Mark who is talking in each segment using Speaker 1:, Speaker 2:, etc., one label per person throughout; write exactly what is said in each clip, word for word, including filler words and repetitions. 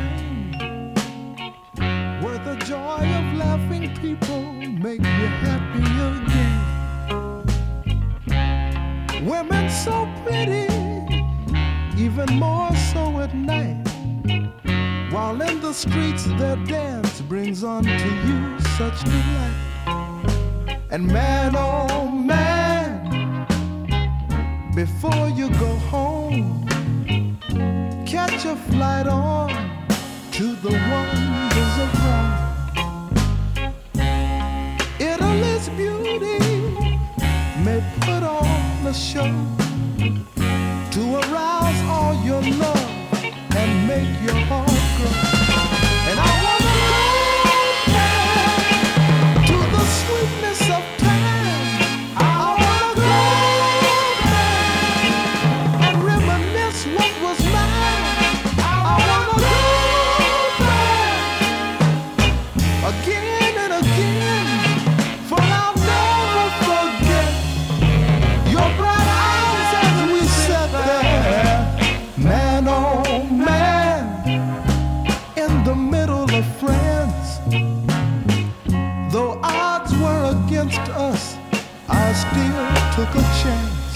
Speaker 1: time, where the joy of laughing people make you happy again. Women so pretty, even more so at night, while in the streets their dance brings unto you such delight. And man, oh man, before you go home, catch a flight on to the wonders of Rome. Italy's beauty may put on a show to arouse all your love and make your heart grow. And I wanna go back to the sweetness of time. I wanna go back and reminisce what was mine. I wanna go back again and again, for I'll never forget your bright eyes as we sat there. Man, oh man, in the middle of France, though odds were against us, I still took a chance.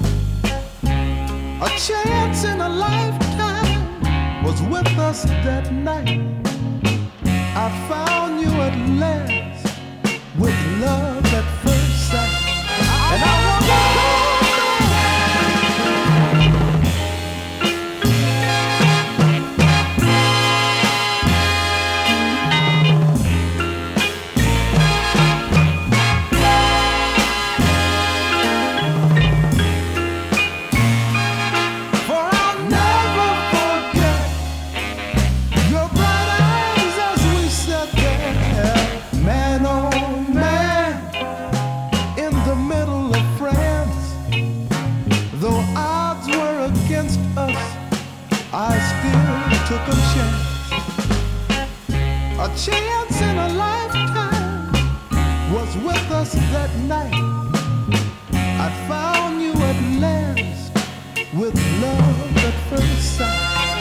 Speaker 1: A chance in a lifetime was with us that night. I found you at last with love at first sight. And I want to go took a chance, a chance in a lifetime was with us that night. I found you at last with love at first sight.